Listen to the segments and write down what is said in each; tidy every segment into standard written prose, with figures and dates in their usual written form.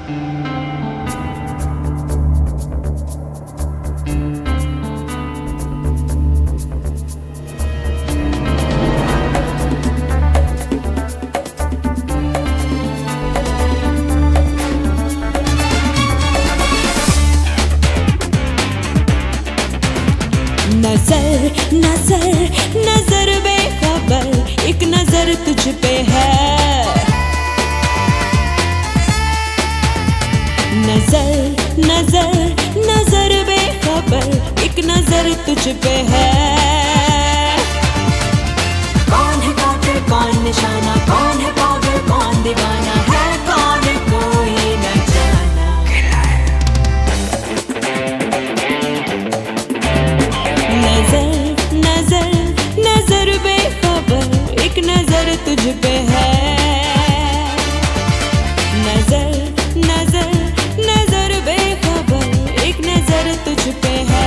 नजर नजर नजर बेखबर, एक नजर तुझ पे है। नजर नजर नजर बेखबर, एक नजर तुझ पे है। कौन है कातिल कौन निशाना, कौन है पागल कौन दीवाना, है कौन कोई न जाना। नजर नजर नजर बेखबर, एक नजर तुझ पे है। नजर नजर नजर बेखबर, एक नजर तुझ पे है।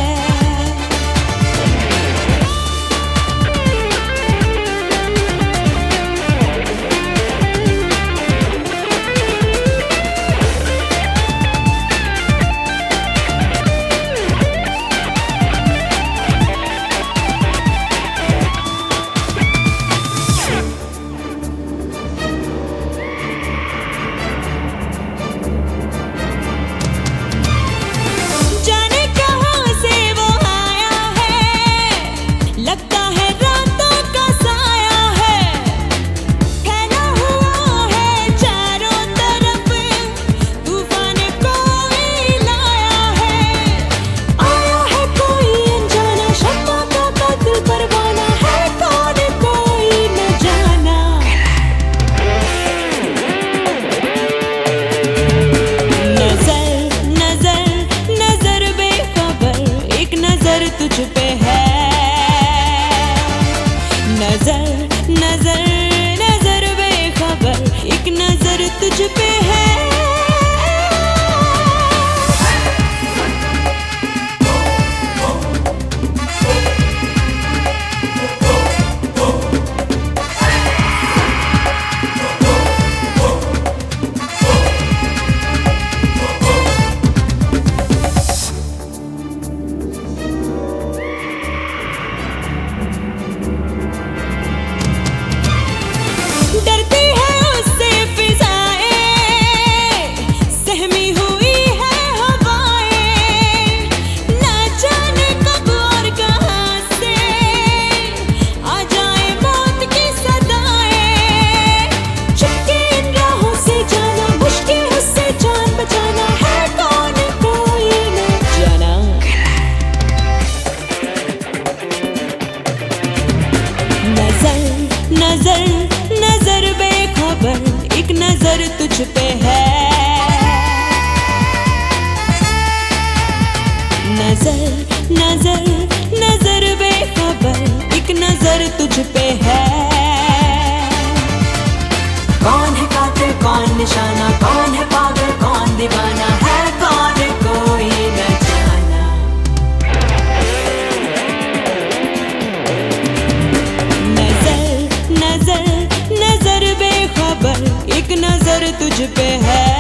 तुझ पे है। नजर नजर नजर बेखबर, एक नजर तुझ पे है। डरती है उससे फिजाएं, सहमी हुई है हवाएं, ना जाने कब और कहां से आ जाए मौत की सदाएं। चुपके इन राहों से जाना, मुश्किल उससे जान बचाना, है कौन कोई न जाना। नजर नजर नजर बेखबर, एक नजर तुझ पे है। नजर नजर नजर बेखबर, एक नजर तुझ पे है। कौन है कातिल कौन निशाना, कौन है पागल कौन दीवाना, है कौन कोई न जाना। नजर नजर नजर बेखबर, एक नजर तुझ पे है।